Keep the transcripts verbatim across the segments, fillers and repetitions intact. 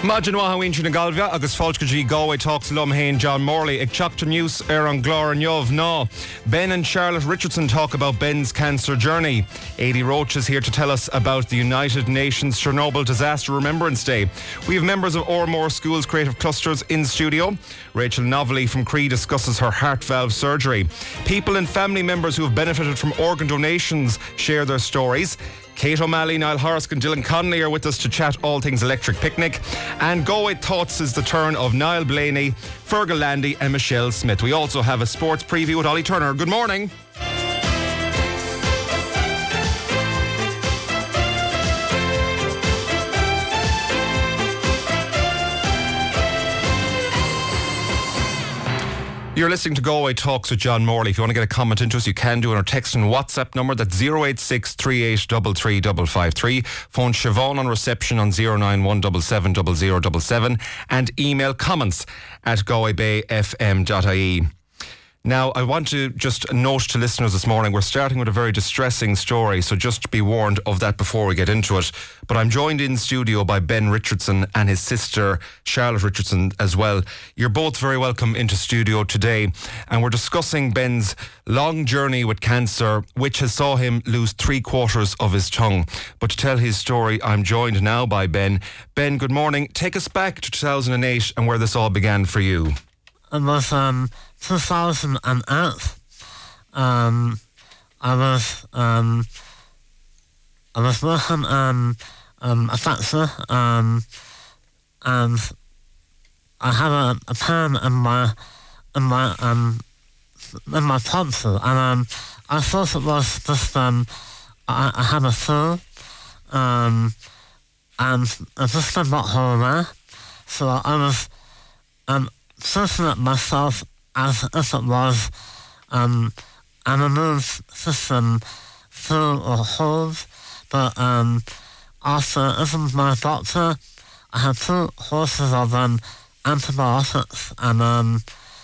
Imagine what we na Galvia agus Falchkaji Galway talks Lum Hain John Morley ag Chocta News ar an Glór an Yov no. Ben and Charlotte Richardson talk about Ben's cancer journey. Aidy Roach is here to tell us about the United Nations Chernobyl Disaster Remembrance Day. We have members of Ormore School's creative clusters in studio. Rachel Novelly from Cree discusses her heart valve surgery. People and family members who have benefited from organ donations share their stories. Kate O'Malley, Niall Horsk and Dylan Connolly are with us to chat all things Electric Picnic. And Galway Thoughts is the turn of Niall Blaney, Fergal Landy and Michelle Smith. We also have a sports preview with Ollie Turner. Good morning. You're listening to Galway Talks with John Morley. If you want to get a comment into us, you can do on our text and WhatsApp number. That's zero eight six, three eight three three five five three. Phone Siobhan on reception on zero nine one seven seven zero zero seven seven. And email comments at galway bay f m dot i e. Now, I want to just note to listeners this morning, we're starting with a very distressing story, so just be warned of that before we get into it. But I'm joined in studio by Ben Richardson and his sister, Charlotte Richardson, as well. You're both very welcome into studio today, and we're discussing Ben's long journey with cancer, which has saw him lose three quarters of his tongue. But to tell his story, I'm joined now by Ben. Ben, good morning. Take us back to two thousand eight and where this all began for you. It was um, two thousand eight. Um, I was um, I was working um, um, a factory, um, and I had a, a pain in my in my um, in my tonsil, and um, I thought it was just um, I, I had a flu, um, and it just did not go away. So I was um. thinking at myself as if it was um, an immune system flu or hold, but um, after even my doctor, I had two courses of um, antibiotics and um,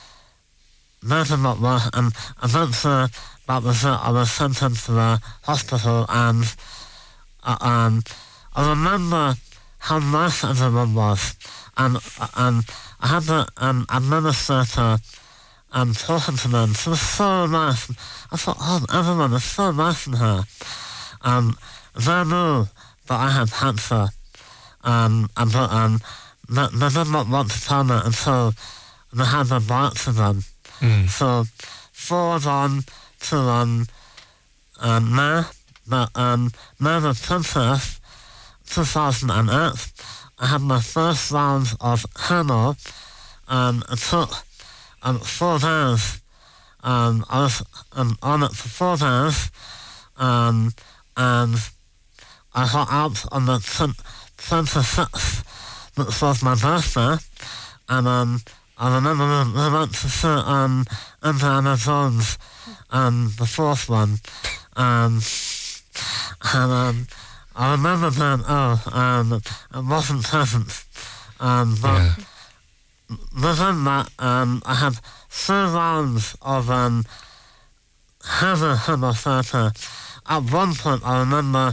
made them not work, and eventually that was it. I was sent into the hospital, and uh, um, I remember how nice everyone was, and and I had the um, administrator um, talking to me, and she was so nice. I thought, oh, everyone is so nice in here. Um, they knew that I had cancer, um, and but, um, they, they did not want to tell me until they had the biopsy done. Mm. So, forward on to um, um, May, but um, May the twentieth, two thousand eight. I had my first round of chemo. Um, it took um, four days. Um, I was um, on it for four days, um, and I got out on the twenty-sixth, which was my birthday, and um, I remember we, we went to see um, Indiana Jones, um, the fourth one, um, and um, I remember being ill, and it wasn't pleasant, um, but yeah. Within that, um, I had three rounds of um, heavy chemotherapy. At one point, I remember,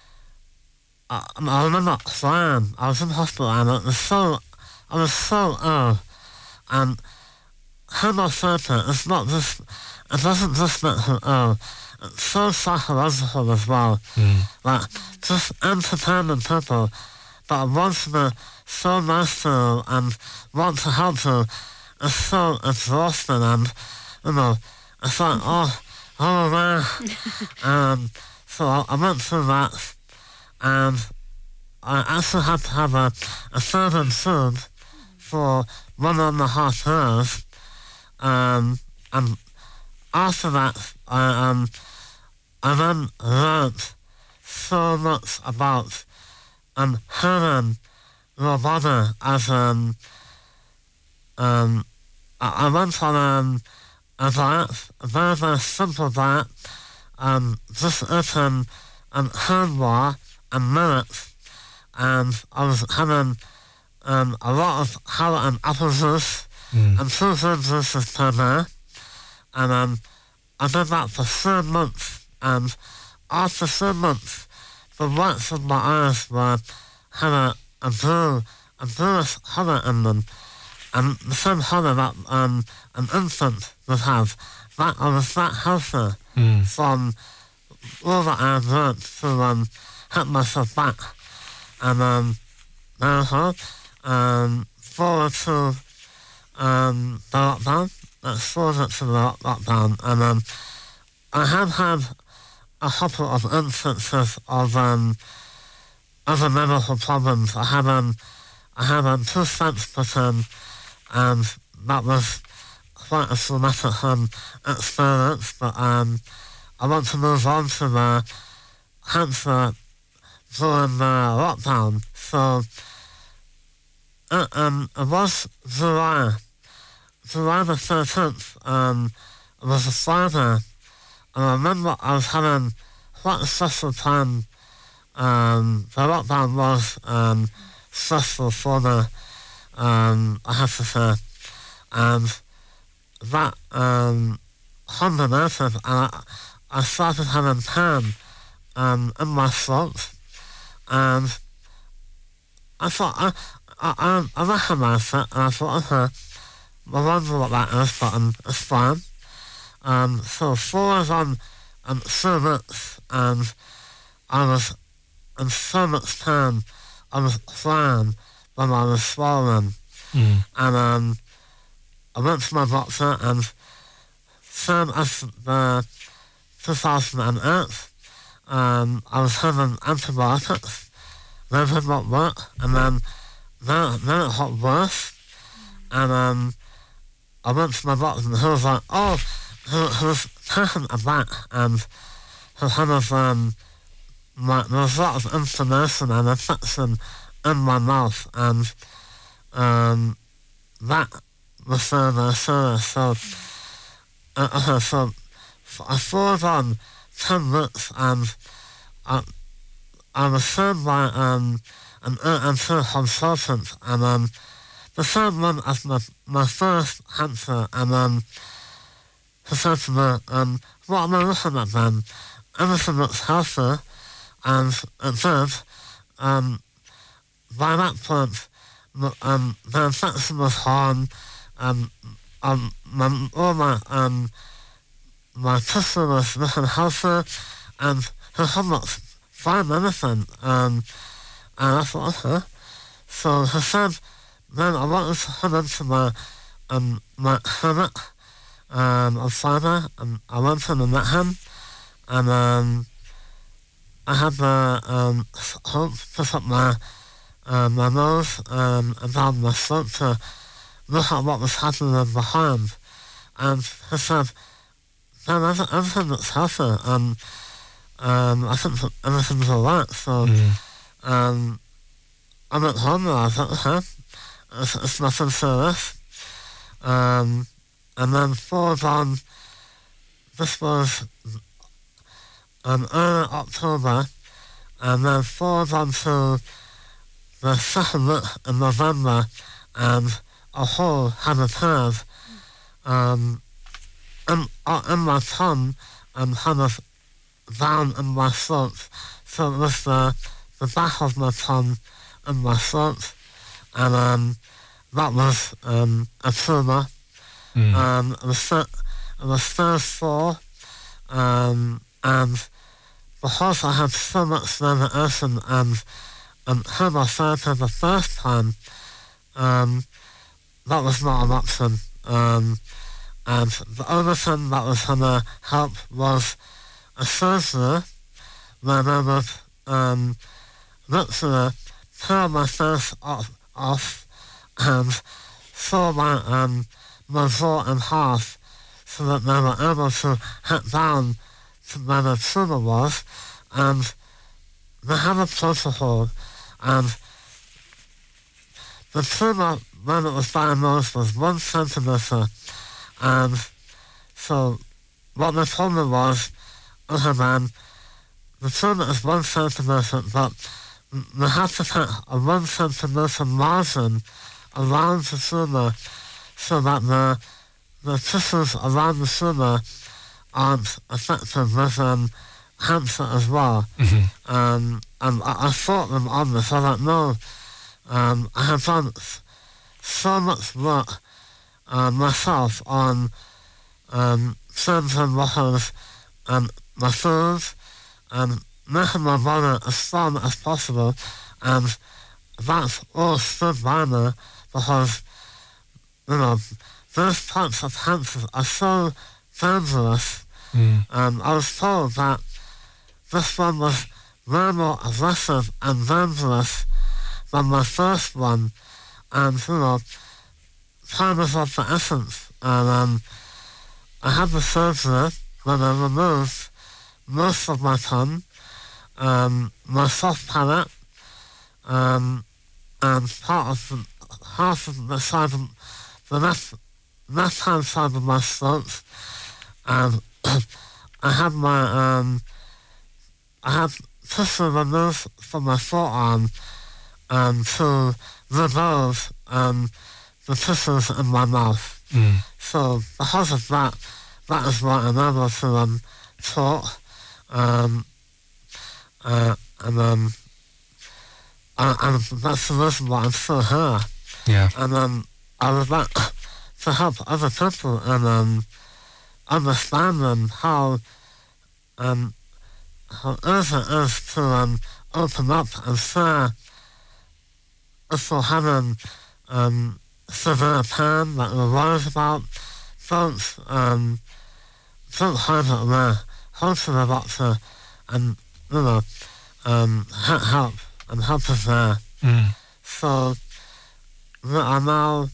I, I remember crying. I was in hospital, and it was so, I was so ill, and chemotherapy is not just, it doesn't just make you ill. It's so psychological as well. Mm. Like, just entertaining people that want to be so nice to you and want to help you is so exhausting, and, you know, it's like, oh, oh, man. um, so I, I went through that, and I actually had to have a, a feeding tube for one and a half years, um, and after that, I, um, I then learnt so much about um, healing your body as um, um, I, I went on um, a diet, a very, very simple diet, um, just eating um, quinoa and millet, and I was having um, a lot of carrot and apple juice, mm. and two fruit juices per day, and um, I did that for three months, and after three months, the whites of my eyes were had a, a blue a bluish colour in them, and the same colour that um, an infant would have. That I was that healthy Mm. from all that I had learnt to um, help myself back. And um, therefore, um, forward to um, the lockdown, let's forward it to the lock- lockdown, and um, I have had a couple of instances of um, other medical problems. I had um, I had um, two stents put in, and that was quite a traumatic um, experience. But um, I want to move on to the cancer during the lockdown. So it, um, it was July, July the thirteenth. Um, it was a Friday. And I remember I was having quite a stressful time. Um, the lockdown was um, stressful for me, um, I have to say. And that um, combinated, and I, I started having pain um, in my throat. And I thought, I, I, I, I recognised it, and I thought, okay, I wonder what that is, but um, it's fine. Um, so four was on um, two weeks, and I was in so much pain. I was crying when I was swollen. Mm. And um, I went to my doctor, and same as the two thousand eight, um, I was having antibiotics. They did not work, and then, then, then it got worse. And um, I went to my doctor, and he was like, oh, he, he was taken aback, and he kind of, um, my, there was a lot of inflammation and infection in my mouth, and um, that was very, very serious. So, uh, okay, so I forward on ten weeks, and I, I was seen by um, an A M C consultant, and um, the same one as my, my first cancer, and um, he said to me, um, what am I looking at then? Everything looks healthy, and it did. Um, by that point, the, um, the infection was gone, um, um, my, all my, um, my tissue was looking healthy, and he could not find anything, um, and I thought, okay. So he said, then I wanted to come into my, um, my clinic, um, on Friday, and I went in and met him, and um, I had the um, hope to put up my, uh, my nose um, and down my throat to look at what was happening behind. And he said, man, everything looks healthy, and um, I think everything's alright. So mm. um, I went home and I was like, okay, it's, it's nothing serious. Um, and then forward on, this was um, early October, and then forward on to the second week in November, and a hole had appeared um, in, uh, in my tongue and kind of down in my throat. So it was the, the back of my tongue in my throat, and um, that was um, a tumour. Mm. Um, it was it was stage four, um, and because I had so much radiation and um, chemotherapy the first time, um, that was not an option. Um, and the only thing that was going to help was a surgery where they would um, literally tear my face off, off and saw my um, my jaw in half, so that they were able to hit down to where the tumour was, and they had a protocol, and the tumour, when it was diagnosed, was one centimetre, and so what they told me was, okay man, the tumour is one centimetre, but they have to take a one centimetre margin around the tumour, so that the, the tissues around the tumour aren't affected with um, cancer as well. Mm-hmm. Um, and I, I fought them on this. I was like, no, Um, I have done so much work uh, myself on um, changing what is um, my food, and making my body as strong as possible, and that's all stood by me because, you know, those types of cancers are so dangerous. Mm. Um, I was told that this one was way more aggressive and dangerous than my first one, and, you know, time is of the essence. And um, I had the surgery when I removed most of my tongue, um, my soft palate, um, and part of the, half of the side of the left, left hand side of my throat, and I had my, um, I had tissue removed from my forearm um, to remove um, the tissues in my mouth. Mm. So because of that, that is why I'm able to um, talk, um, uh, and um, and, and that's the reason why I'm still here. Yeah. And um, I would like to help other people and um, understand them how um, how easy it is to um, open up and share if you're having um, severe pain that you're worried about. Don't um, don't hide it away. Go to the doctor and, you know, um, get help, and help is there. Mm. So that I now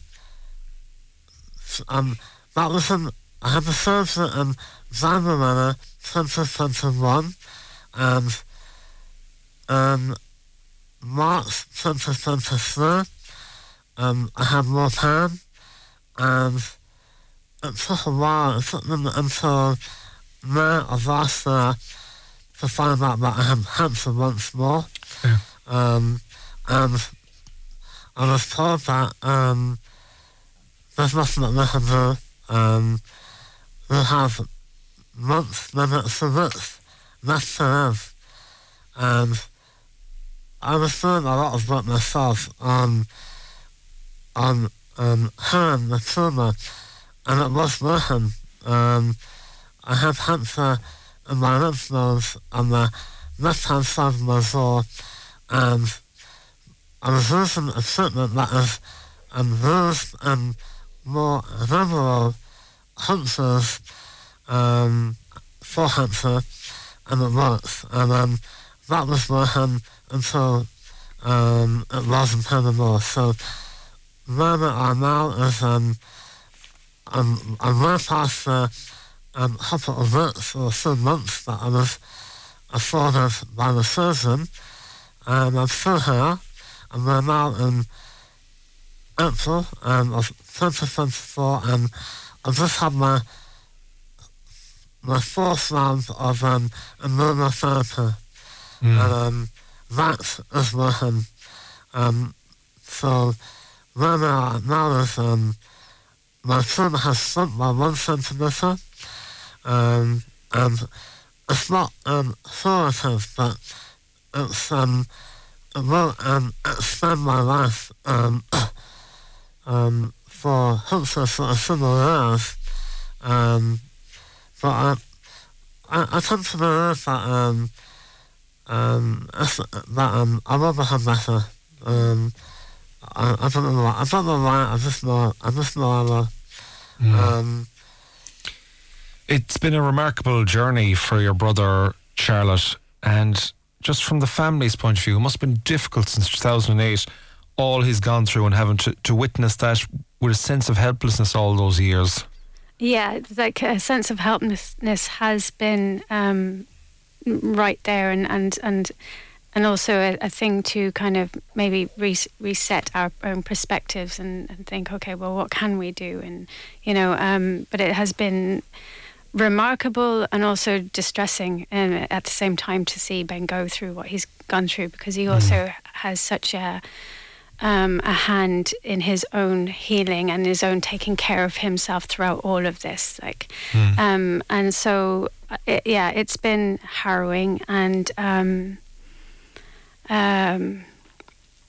um, that was in, I had the surgery in January twenty twenty-one, and in March twenty twenty-three, um, I had more pain, and it took a while. It took me until May of last year to find out that I had cancer once more. Yeah. Um, and I was told that um, there's nothing that they can do. Um, they have months, maybe two weeks left to live. And I was doing a lot of work myself on, on um, healing the tumour, and it was working. Um, I had cancer in my lymph nodes on the left-hand side of my jaw, and I was using a treatment that is um, used in more liberal countries um, for cancer, and it works. And um, that was working until um, it wasn't anymore. So where we are now is um, I'm, I'm way past the um, couple of weeks or two months that I was afforded by the surgeon, and I'm still here, and we're now in April um, of twenty twenty-four, and I just had my my fourth round of um, immunotherapy, mm. and um, that is working. Um, so where we are now is um, my tumour has shrunk by one centimetre, um, and it's not um, curative, but it's um, it will um, extend my life um, um, for hopefully for a similar years. Um, but I, I, I tend to believe that um, um, it's, that um, I will become better. Um, I, I don't know why. I don't know why. I just know. I just know I will. Mm. Um, It's been a remarkable journey for your brother Charlotte, and just from the family's point of view, it must have been difficult since two thousand eight, all he's gone through, and having to, to witness that with a sense of helplessness all those years. Yeah, it's like a sense of helplessness has been um, right there, and and and, and also a, a thing to kind of maybe re- reset our own perspectives and, and think, okay, well, what can we do? And, you know, um, but it has been remarkable and also distressing um, at the same time to see Ben go through what he's gone through, because he also mm. has such a um, a hand in his own healing and his own taking care of himself throughout all of this. Like, mm. um, and so it, yeah, it's been harrowing, and um, um,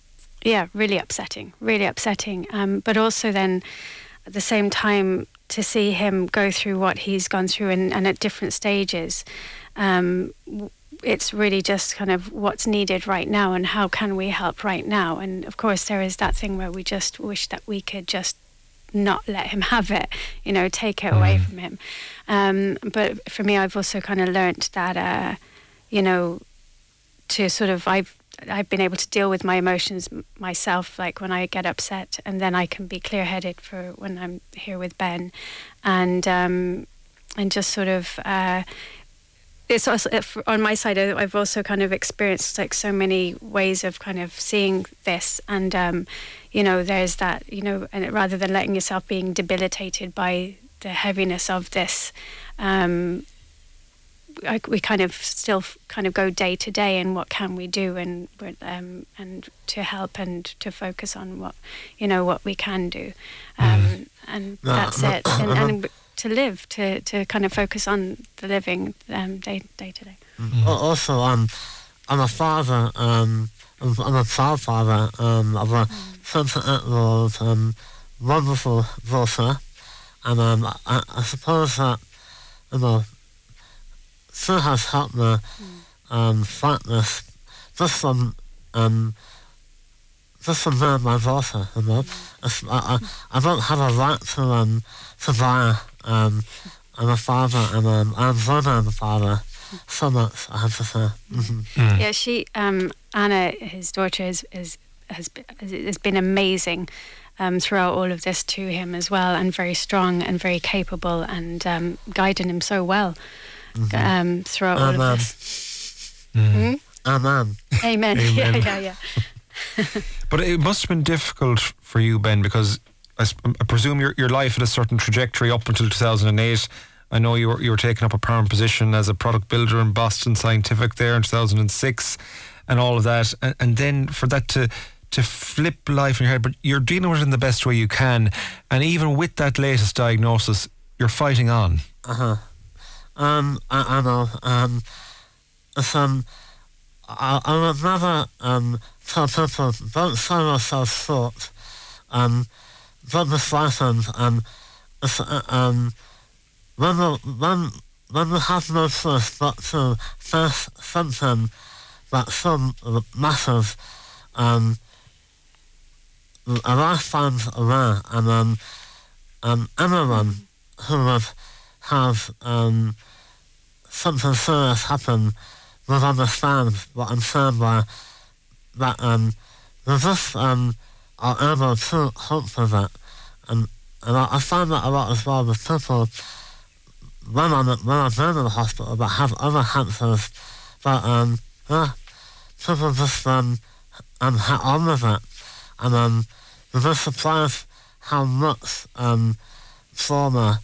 yeah, really upsetting, really upsetting. Um, but also then, at the same time, to see him go through what he's gone through and, and at different stages, um, it's really just kind of what's needed right now and how can we help right now. And of course, there is that thing where we just wish that we could just not let him have it, you know, take it away from him. Um, but for me, I've also kind of learnt that, uh, you know, to sort of, I've, I've been able to deal with my emotions myself, like when I get upset, and then I can be clear-headed for when I'm here with Ben, and um, and just sort of, uh, it's also, on my side, I've also kind of experienced like so many ways of kind of seeing this, and um, you know, there's that, you know, and rather than letting yourself being debilitated by the heaviness of this, um, I, we kind of still kind of go day to day and what can we do, and um, and to help and to focus on what, you know, what we can do, um, mm. and that's it, and, and to live, to, to kind of focus on the living um, day day to day. Mm-hmm. Also, um, I'm a father. Um, I'm, I'm a proud father. Um, of a twenty-eight-year-old um, wonderful daughter, and um, I, I suppose that, you know, she has helped me mm. um, fight this just from um, just from me and my daughter. You know, mm. I, I I don't have a right to um to die. Um, I'm a father, and um, I'm very I'm a father. So much, I have to say. Mm-hmm. Mm. Yeah, she um, Anna, his daughter, is is has been, has been amazing. Um, throughout all of this to him as well, and very strong and very capable, and um, guiding him so well. Mm-hmm. Um, throughout all Amen. of this. Mm-hmm. Amen. Amen. Amen. Yeah, yeah, yeah. But it must have been difficult for you, Ben, because I, I presume your your life had a certain trajectory up until two thousand eight. I know you were you were taking up a permanent position as a product builder in Boston Scientific there in two thousand six, and all of that, and, and then for that to to flip life in your head, but you're dealing with it in the best way you can, and even with that latest diagnosis, you're fighting on. Uh huh. Um, I, I know. Um, it's, um, I, I would never um, tell people, don't sell yourself short. Um, don't be frightened. Um, it's, uh, um, when, we, when, when we have no choice but to face something that's so massive, um, a life finds a way, and um, um, everyone who would have um, something serious happen would understand what I'm saying by that um, we just um, are able to cope with it. And, and I, I find that a lot as well with people when I'm, when I've been in the hospital that have other cancers, but um, yeah, people just um, um, get on with it. And um, we're just surprised how much um, trauma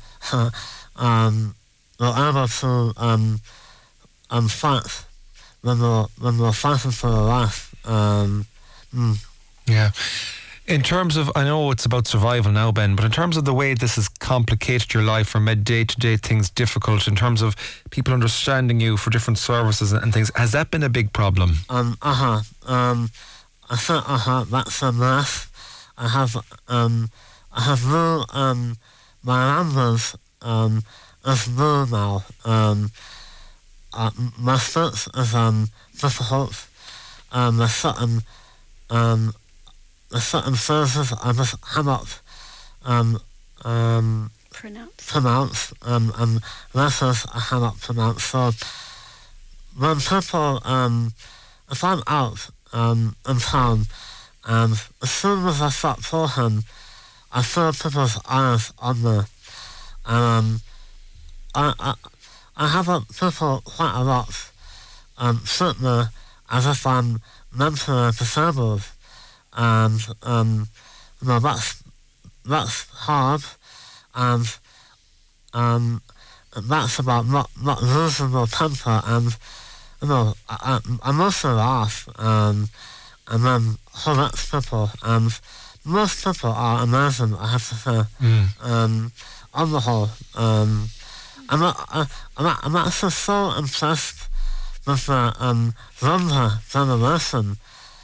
um, we're able to um, um, fight when we're, when we're fighting for our life. Um, mm. Yeah. In terms of, I know it's about survival now, Ben, but in terms of the way this has complicated your life or made day-to-day things difficult, in terms of people understanding you for different services and things, has that been a big problem? Um, uh-huh. Um, I think uh-huh, that's a mess. I have, um, I have no, um, my language, um, is no now. Um, uh, my speech is, um, difficult. Um, there's certain, um, there's certain phrases I just cannot, um, um, Pronounce. pronounce, um, and letters I cannot pronounce. So, when people, um, if I'm out, um, in town, and as soon as I start talking, I feel people's eyes on me. And um, I, I, I have uh, people quite a lot um, treat me as if I'm mentally disabled. And, um, you know, that's, that's hard. And um, that's about not, not losing my temper. And, you know, I, I, I mostly laugh. Um, and then correct people, and most people are amazing, I have to say. Mm. Um, on the whole, um, I'm, I, I'm, I'm actually so impressed with the um, younger generation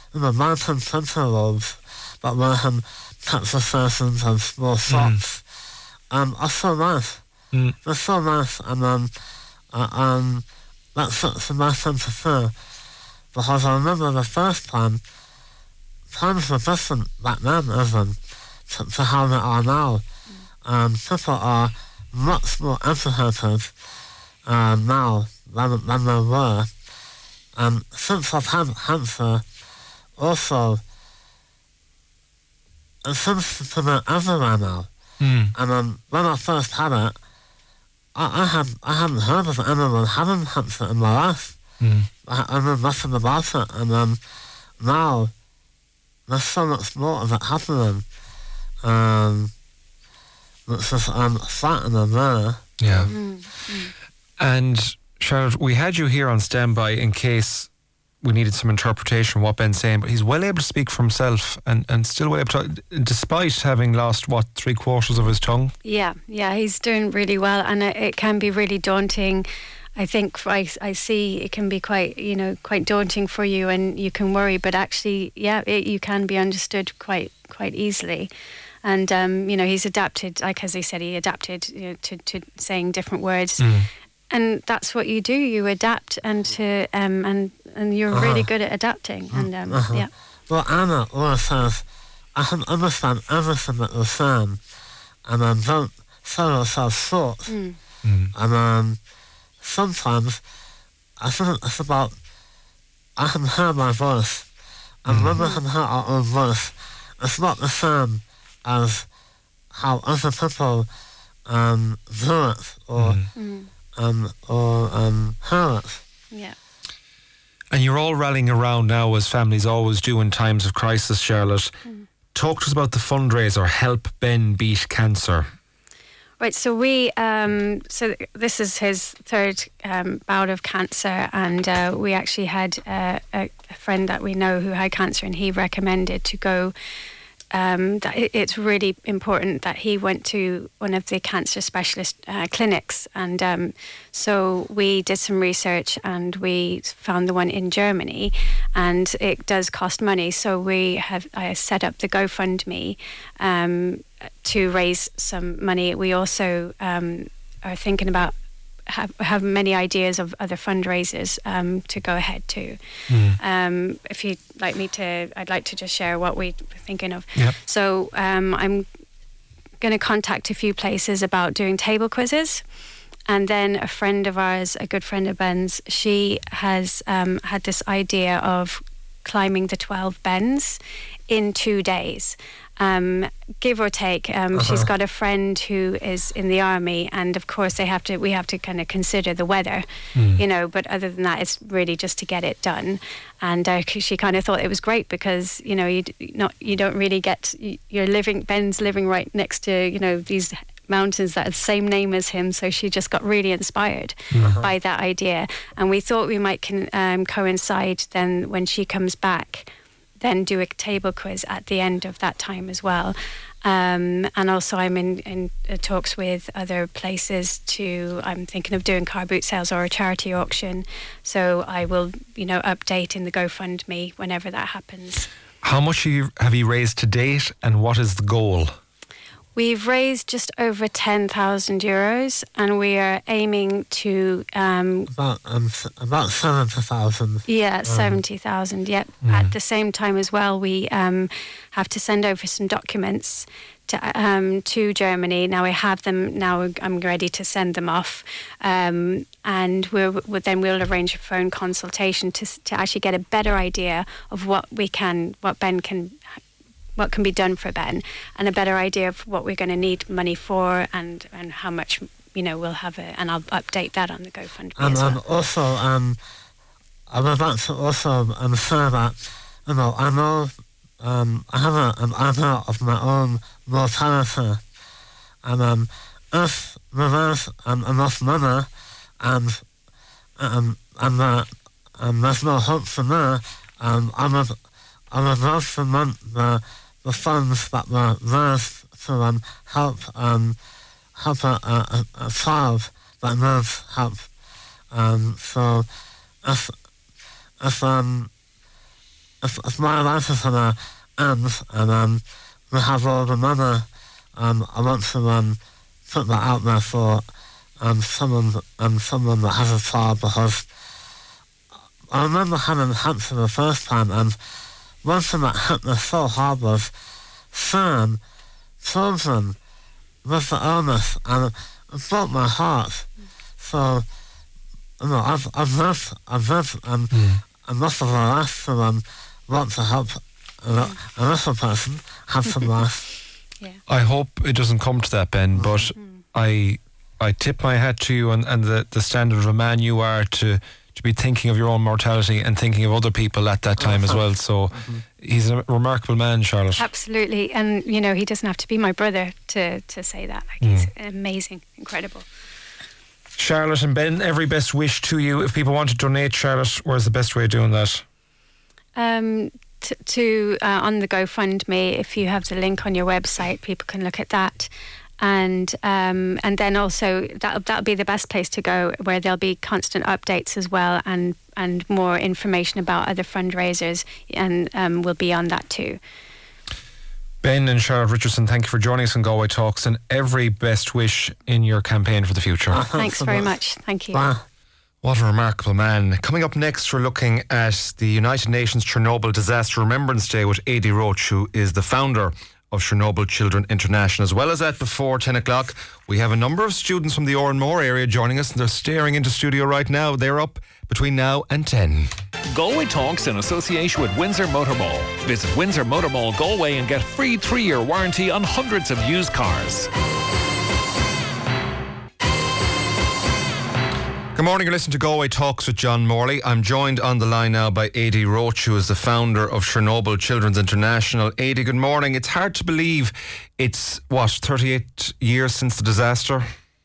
in the mountain centre roads that were um, petrol stations and small shops. Mm. Um, are so nice. Mm. They're so nice, and um, uh, um, that's such a nice thing to see. Because I remember the first time, times were different back then, even, to, to how they are now. Mm. Um, people are much more educated uh, now than, than they were. Um, since I've had cancer, also, it seems to be everywhere now. Mm. And um, when I first had it, I, I, had, I hadn't heard of anyone having cancer in my life. Mm. I, I knew nothing about it. And um, now, there's so much more of it happening. Um, it's just um, frightening, really. Yeah. Mm. Mm. And Charlotte, we had you here on standby in case we needed some interpretation of what Ben's saying, but he's well able to speak for himself and, and still well able to, despite having lost, what, three quarters of his tongue? Yeah, yeah, he's doing really well, and it, it can be really daunting. I think I, I see it can be quite, you know, quite daunting for you, and you can worry, but actually, yeah, it, you can be understood quite quite easily. And, um, you know, he's adapted, like as he said, he adapted, you know, to, to saying different words. Mm. And that's what you do. You adapt, and to um, and and you're uh-huh. really good at adapting. And um, uh-huh. yeah. Well, Anna always says, "I can understand everything that you're saying, and um, don't sell yourself short." Mm. Mm. And um, sometimes I think it's about I can hear my voice, and mm. when we can hear our own voice, it's not the same as how other people um, do it or. Mm. Um, or um, Harris. Yeah. And you're all rallying around now, as families always do in times of crisis, Charlotte. Mm. Talk to us about the fundraiser, Help Ben Beat Cancer. Right, so we, um, so this is his third um, bout of cancer, and uh, we actually had uh, a, a friend that we know who had cancer, and he recommended to go. Um, that it's really important that he went to one of the cancer specialist uh, clinics, and um, so we did some research and we found the one in Germany, and it does cost money. So we have I set up the GoFundMe um, to raise some money. We also um, are thinking about Have, have many ideas of other fundraisers um, to go ahead to. Mm. Um, if you'd like me to, I'd like to just share what we're thinking of. Yep. So um, I'm going to contact a few places about doing table quizzes. And then a friend of ours, a good friend of Ben's, she has um, had this idea of climbing the twelve bends in two days. Um, give or take, um, uh-huh. She's got a friend who is in the army, and of course they have to. We have to kind of consider the weather, mm. you know. But other than that, it's really just to get it done. And uh, she kind of thought it was great because you know you not you don't really get you're living Ben's living right next to you know these mountains that are the same name as him. So she just got really inspired uh-huh. by that idea, and we thought we might can, um, coincide then when she comes back. Then do a table quiz at the end of that time as well. Um, and also I'm in, in uh, talks with other places to, I'm thinking of doing car boot sales or a charity auction. So I will, you know, update in the GoFundMe whenever that happens. How much have you, have you raised to date, and what is the goal? We've raised just over ten thousand euros, and we are aiming to... Um, about um, about seventy thousand. Yeah, um, seventy thousand, yep. Mm. At the same time as well, we um, have to send over some documents to, um, to Germany. Now I have them, now I'm ready to send them off. Um, and we're, we're, then we'll arrange a phone consultation to, to actually get a better idea of what we can, what Ben can... what can be done for Ben, and a better idea of what we're going to need money for, and, and how much, you know, we'll have it, and I'll update that on the GoFundMe um, as well. Um, also, um, I'm about to also um, say that, you know, I know um, I have a, an idea of my own mortality, and um, if there is um, enough money, and um, and uh, um, there's no hope for me, um, I would I would love to want the the funds that were raised to um, help um, help a, a, a child that needs help. Um, so if if um if, if my life is gonna end and um, we have all the money, um, I want to um, put that out there for um, someone, um, someone that has a child, because I remember having cancer the first time, and one thing that hit me so hard was seeing children with the illness, and it broke my heart. So, you know, I've, I've lived, I've lived, um, mm. and most of my life to um, want to help a, a little person have some life. Yeah. I hope it doesn't come to that, Ben, but mm. I I tip my hat to you and, and the, the standard of a man you are to, to be thinking of your own mortality and thinking of other people at that time as well. So mm-hmm. he's a remarkable man, Charlotte. Absolutely. And, you know, he doesn't have to be my brother to, to say that. Like, mm. he's amazing, incredible. Charlotte and Ben, every best wish to you. If people want to donate, Charlotte, where's the best way of doing that? Um, to, to uh, on the GoFundMe, if you have the link on your website, people can look at that. And um, and then also that that'll be the best place to go, where there'll be constant updates as well, and and more information about other fundraisers, and um, we'll be on that too. Ben and Charlotte Richardson, thank you for joining us on Galway Talks, and every best wish in your campaign for the future. Oh, thanks very much. Thank you. Wow. What a remarkable man. Coming up next, we're looking at the United Nations Chernobyl Disaster Remembrance Day with Aidy Roach, who is the founder of Chernobyl Children International. As well as that, before ten o'clock, we have a number of students from the Oranmore area joining us, and they're staring into studio right now. They're up between now and ten. Galway Talks in association with Windsor Motor Mall. Visit Windsor Motor Mall Galway and get free three-year warranty on hundreds of used cars. Good morning, you're listening to Galway Talks with John Morley. I'm joined on the line now by Aidy Roach, who is the founder of Chernobyl Children's International. Aidy, good morning. It's hard to believe it's, what, thirty-eight years since the disaster?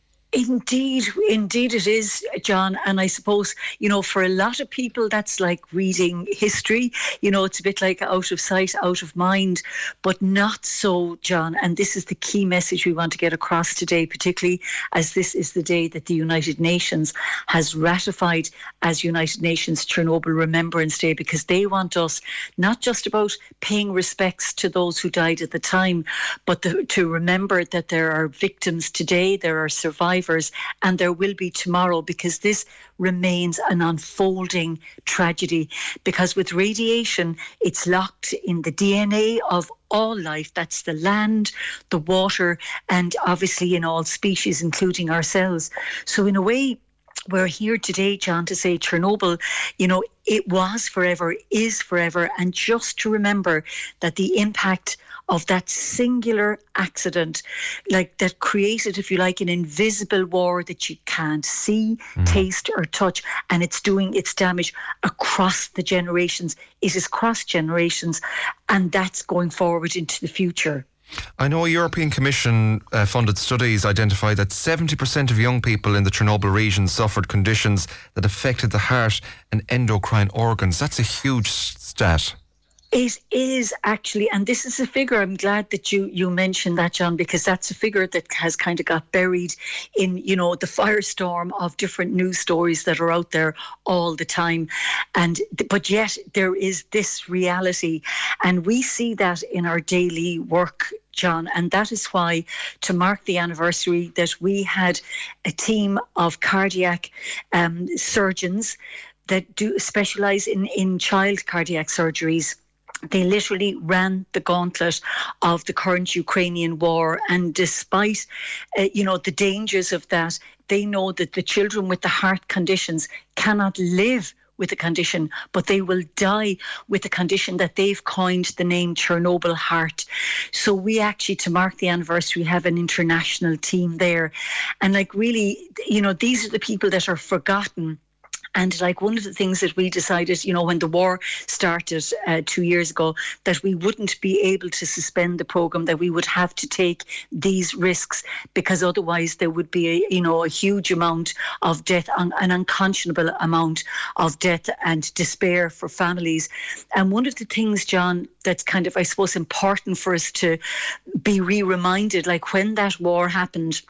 Indeed, indeed it is, John. And I suppose, you know, for a lot of people, that's like reading history. You know, it's a bit like out of sight, out of mind, but not so, John. And this is the key message we want to get across today, particularly as this is the day that the United Nations has ratified as United Nations Chernobyl Remembrance Day, because they want us not just about paying respects to those who died at the time, but the, to remember that there are victims today, there are survivors, and there will be tomorrow, because this remains an unfolding tragedy. Because with radiation, it's locked in the D N A of all life. That's the land, the water, and obviously in all species, including ourselves. So in a way, we're here today, John, to say Chernobyl, you know, it was forever, is forever, and just to remember that the impact of that singular accident, like that created, if you like, an invisible war that you can't see, mm. taste or touch, and it's doing its damage across the generations. It is cross generations, and that's going forward into the future. I know a European Commission uh, funded studies identified that seventy percent of young people in the Chernobyl region suffered conditions that affected the heart and endocrine organs. That's a huge stat. It is actually, and this is a figure, I'm glad that you, you mentioned that, John, because that's a figure that has kind of got buried in, you know, the firestorm of different news stories that are out there all the time. And but yet there is this reality, and we see that in our daily work, John, and that is why, to mark the anniversary, that we had a team of cardiac um, surgeons that do specialise in, in child cardiac surgeries. They literally ran the gauntlet of the current Ukrainian war, and despite, uh, you know, the dangers of that, they know that the children with the heart conditions cannot live with the condition, but they will die with the condition that they've coined the name Chernobyl Heart. So we actually, to mark the anniversary, have an international team there. And like really, you know, these are the people that are forgotten. And like one of the things that we decided, you know, when the war started uh, two years ago, that we wouldn't be able to suspend the programme, that we would have to take these risks, because otherwise there would be, a, you know, a huge amount of death, an unconscionable amount of death and despair for families. And one of the things, John, that's kind of, I suppose, important for us to be re-reminded, like when that war happened,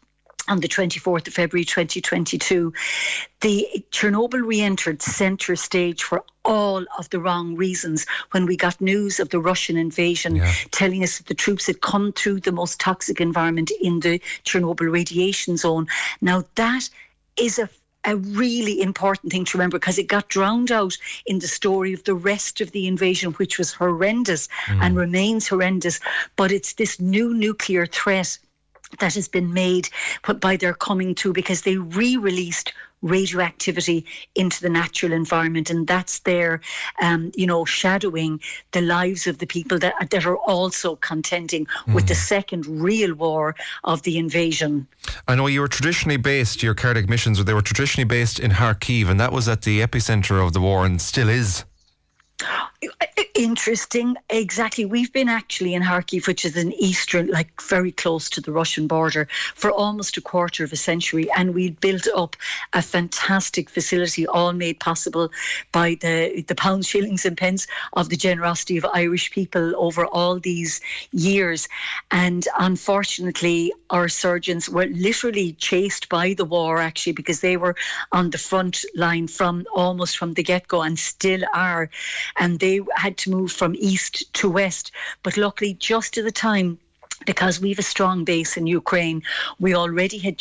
on the twenty-fourth of February twenty twenty-two, the Chernobyl re-entered centre stage for all of the wrong reasons when we got news of the Russian invasion, yeah. telling us that the troops had come through the most toxic environment in the Chernobyl radiation zone. Now that is a a really important thing to remember, because it got drowned out in the story of the rest of the invasion, which was horrendous mm. and remains horrendous. But it's this new nuclear threat that has been made by their coming to, because they re-released radioactivity into the natural environment, and that's their, um, you know, shadowing the lives of the people that that are also contending mm. with the second real war of the invasion. I know you were traditionally based, your Cardiac missions, they were traditionally based in Kharkiv, and that was at the epicentre of the war and still is. Interesting. Exactly. We've been actually in Kharkiv, which is an eastern, like very close to the Russian border, for almost a quarter of a century. And we built up a fantastic facility, all made possible by the, the pounds, shillings and pence of the generosity of Irish people over all these years. And unfortunately, our surgeons were literally chased by the war, actually, because they were on the front line from almost from the get-go, and still are. And they had to move from east to west. But luckily, just at the time, because we have a strong base in Ukraine, we already had,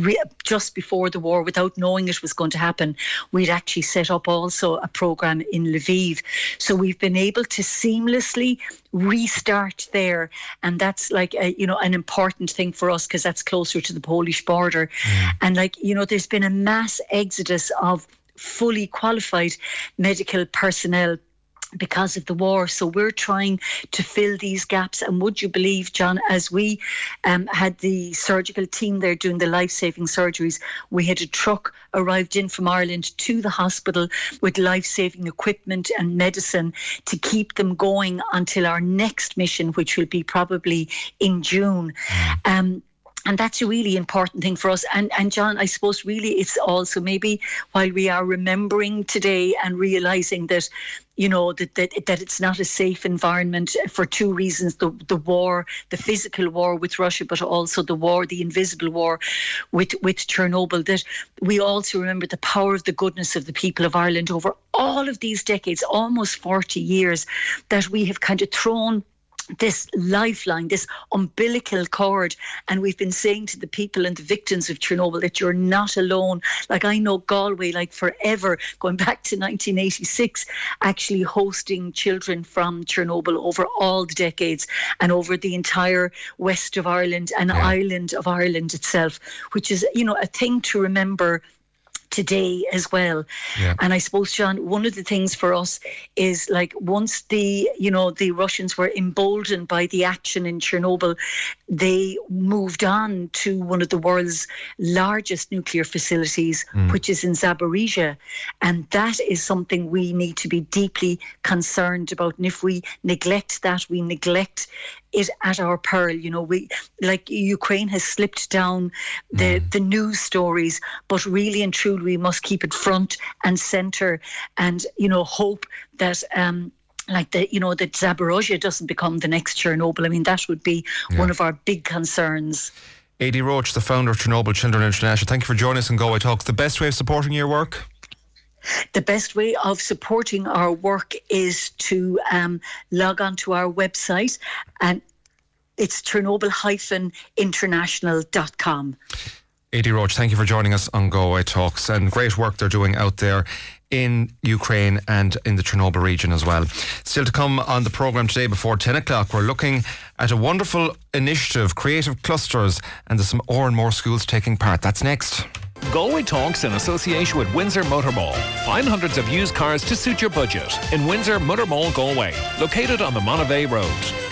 just before the war, without knowing it was going to happen, we'd actually set up also a programme in Lviv. So we've been able to seamlessly restart there. And that's like, a, you know, an important thing for us, because that's closer to the Polish border. Mm. And like, you know, there's been a mass exodus of fully qualified medical personnel because of the war. So we're trying to fill these gaps. And would you believe, John, as we um, had the surgical team there doing the life-saving surgeries, we had a truck arrived in from Ireland to the hospital with life-saving equipment and medicine to keep them going until our next mission, which will be probably in June. Um, And that's a really important thing for us. And, and John, I suppose really it's also maybe while we are remembering today and realising that, you know, that, that that it's not a safe environment for two reasons, the the war, the physical war with Russia, but also the war, the invisible war with, with Chernobyl, that we also remember the power of the goodness of the people of Ireland over all of these decades, almost forty years, that we have kind of thrown this lifeline, this umbilical cord, and we've been saying to the people and the victims of Chernobyl that you're not alone. Like, I know Galway, like forever, going back to nineteen eighty-six, actually hosting children from Chernobyl over all the decades and over the entire west of Ireland and yeah. island of Ireland itself, which is, you know, a thing to remember today as well. Yeah. And I suppose, John, one of the things for us is, like, once the, you know, the Russians were emboldened by the action in Chernobyl, they moved on to one of the world's largest nuclear facilities, mm. which is in Zaporizhia. And that is something we need to be deeply concerned about. And if we neglect that, we neglect it at our peril. You know, we, like, Ukraine has slipped down the, mm. the news stories, but really and truly we must keep it front and centre, and, you know, hope that um like the, you know, that Zaporizhia doesn't become the next Chernobyl. I mean, that would be yeah. one of our big concerns. Aidy Roche, the founder of Chernobyl Children International, thank you for joining us on Galway Talks. The best way of supporting your work? The best way of supporting our work is to um, log on to our website, and it's chernobyl dash international dot com. Aidy Roche, thank you for joining us on Galway Talks, and great work they're doing out there in Ukraine and in the Chernobyl region as well. Still to come on the programme today before ten o'clock, we're looking at a wonderful initiative, Creative Clusters, and there's some Oran Mor schools taking part. That's next. Galway Talks in association with Windsor Motor Mall. Find hundreds of used cars to suit your budget in Windsor Motor Mall, Galway, located on the Monavey Road.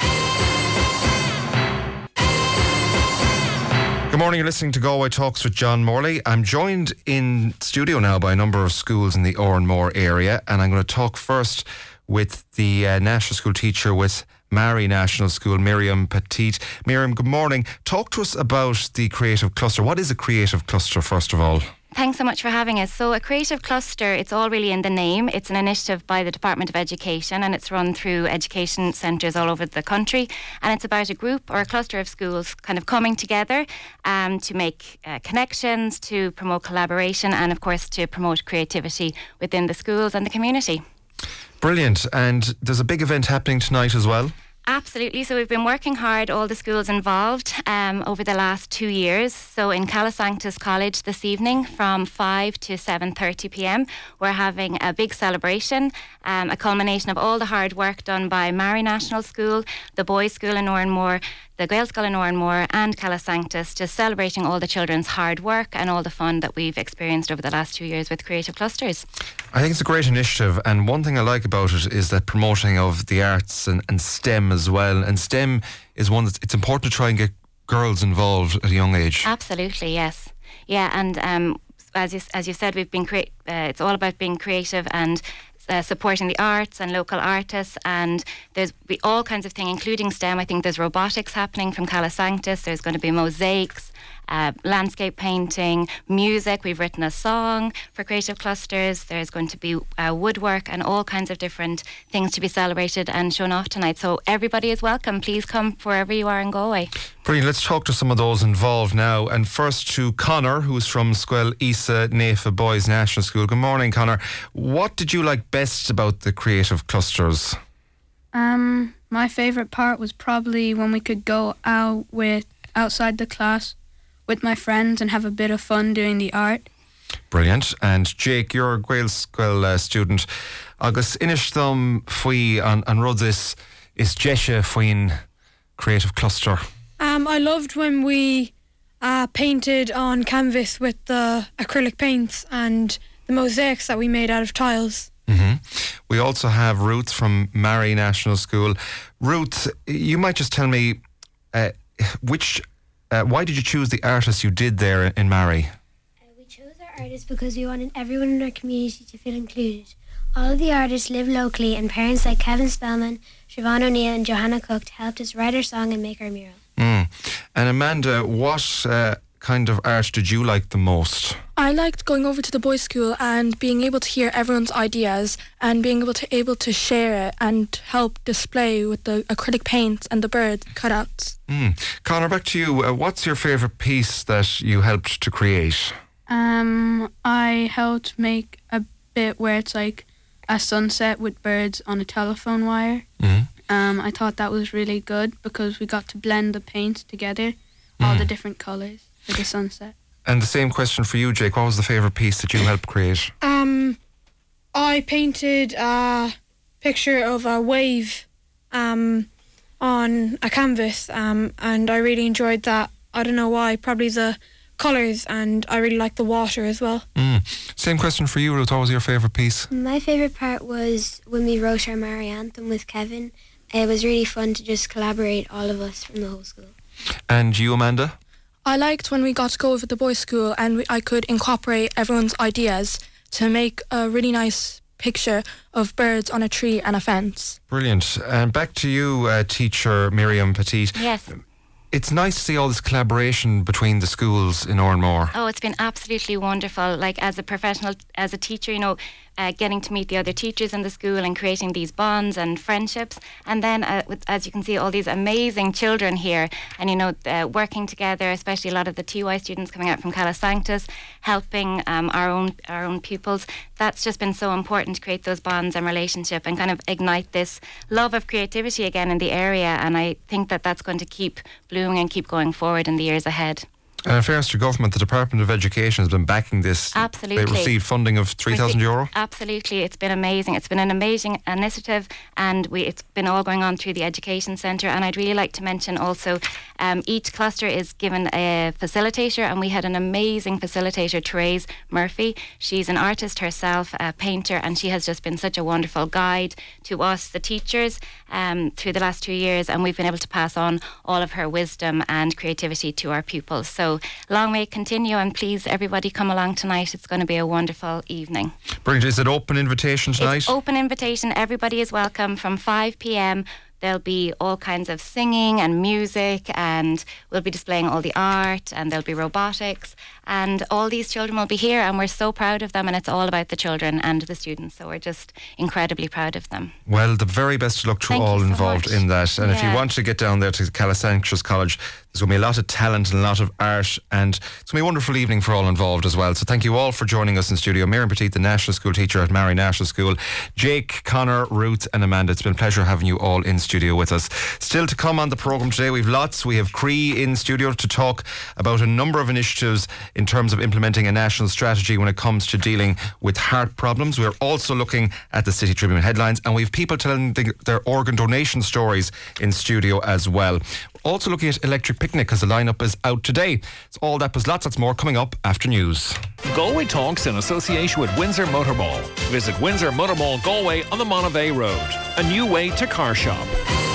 Good morning, you're listening to Galway Talks with John Morley. I'm joined in studio now by a number of schools in the Oran Mor area, and I'm going to talk first with the uh, National School teacher with Mary National School, Miriam Petit. Miriam, good morning. Talk to us about the Creative Cluster. What is a Creative Cluster, first of all? Thanks so much for having us. So a creative cluster, it's all really in the name. It's an initiative by the Department of Education, and it's run through education centres all over the country. And it's about a group or a cluster of schools kind of coming together um, to make uh, connections, to promote collaboration, and of course to promote creativity within the schools and the community. Brilliant. And there's a big event happening tonight as well. Absolutely. So we've been working hard, all the schools involved, um, over the last two years. So in Calasanctus College this evening from five to seven thirty p m, we're having a big celebration, um, a culmination of all the hard work done by Mary National School, the Boys' School in Oranmore, the Gael School in Oranmore and Calasanctus, just celebrating all the children's hard work and all the fun that we've experienced over the last two years with Creative Clusters. I think it's a great initiative, and one thing I like about it is that promoting of the arts and, and STEM as well. And STEM is one that's, it's important to try and get girls involved at a young age. Absolutely, yes. Yeah, and um, as you, as you said, we've been crea- uh, it's all about being creative and Uh, supporting the arts and local artists, and there's be all kinds of things, including STEM. I think there's robotics happening from Calasanctus. There's going to be mosaics, uh, landscape painting, music. We've written a song for Creative Clusters. There's going to be uh, woodwork and all kinds of different things to be celebrated and shown off tonight. So everybody is welcome. Please come wherever you are in Galway. Brilliant. Let's talk to some of those involved now. And first to Connor, who's from Squel Isa Nefa Boys National School. Good morning, Connor. What did you like best about the Creative Clusters? Um, my favourite part was probably when we could go out with outside the class with my friends and have a bit of fun doing the art. Brilliant. And Jake, you're a Gael School uh, student. Agus inish thum fui an, an rudis is jesha fuin Creative Cluster. Um, I loved when we uh, painted on canvas with the acrylic paints and the mosaics that we made out of tiles. Mm-hmm. We also have Ruth from Mary National School. Ruth, you might just tell me uh, which, uh, why did you choose the artist you did there in Mary? Uh, we chose our artists because we wanted everyone in our community to feel included. All of the artists live locally, and parents like Kevin Spellman, Siobhan O'Neill and Johanna Cook helped us write our song and make our mural. Mm. And Amanda, what uh, kind of art did you like the most? I liked going over to the boys' school and being able to hear everyone's ideas and being able to able to share it and help display with the acrylic paints and the bird cutouts. Mm. Connor, back to you. Uh, what's your favourite piece that you helped to create? Um, I helped make a bit where it's like a sunset with birds on a telephone wire. Mm-hmm. Um, I thought that was really good because we got to blend the paints together, all Mm. the different colours for the sunset. And the same question for you, Jake. What was the favourite piece that you helped create? Um, I painted a picture of a wave um, on a canvas, um, and I really enjoyed that. I don't know why, probably the colours, and I really liked the water as well. Mm. Same question for you, Ruth. What was your favourite piece? My favourite part was when we wrote our Mary anthem with Kevin. It was really fun to just collaborate, all of us from the whole school. And you, Amanda? I liked when we got to go over to the boys' school and we, I could incorporate everyone's ideas to make a really nice picture of birds on a tree and a fence. Brilliant. And back to you, uh, teacher Miriam Petit. Yes. It's nice to see all this collaboration between the schools in Oranmore. Oh, it's been absolutely wonderful. Like, as a professional, as a teacher, you know, uh, getting to meet the other teachers in the school and creating these bonds and friendships. And then, uh, with, as you can see, all these amazing children here and, you know, uh, working together, especially a lot of the T Y students coming out from Calasanctus, helping um, our own our own pupils. That's just been so important to create those bonds and relationship and kind of ignite this love of creativity again in the area. And I think that that's going to keep blooming and keep going forward in the years ahead. And in fairness to government, the Department of Education has been backing this. Absolutely. They received funding of three thousand euro. Absolutely. It's been amazing. It's been an amazing initiative, and we, it's been all going on through the Education Centre. And I'd really like to mention also um, each cluster is given a facilitator, and we had an amazing facilitator, Therese Murphy. She's an artist herself, a painter, and she has just been such a wonderful guide to us, the teachers, um, through the last two years. And we've been able to pass on all of her wisdom and creativity to our pupils. So So long may it continue, and please everybody come along tonight. It's going to be a wonderful evening. Brilliant. Is it open invitation tonight? It's open invitation. Everybody is welcome from five p m there'll be all kinds of singing and music, and we'll be displaying all the art, and there'll be robotics, and all these children will be here, and we're so proud of them, and it's all about the children and the students, so we're just incredibly proud of them. Well, the very best of luck to Thank all you so involved much. in that. And if you Yeah. want to get down there to Calasancras College, there's going to be a lot of talent and a lot of art, and it's going to be a wonderful evening for all involved as well. So thank you all for joining us in studio. Miriam Petit, the National School teacher at Mary National School, Jake, Connor, Ruth and Amanda. It's been a pleasure having you all in studio with us. Still to come on the programme today, we've lots. We have Cree in studio to talk about a number of initiatives in terms of implementing a national strategy when it comes to dealing with heart problems. We're also looking at the City Tribune headlines, and we have people telling the, their organ donation stories in studio as well. We're also looking at Electric Picnic because the lineup is out today. It's all that plus lots, lots more coming up after news. Galway Talks in association with Windsor Motor Mall. Visit Windsor Motor Mall Galway on the Monavea Road. A new way to car shop.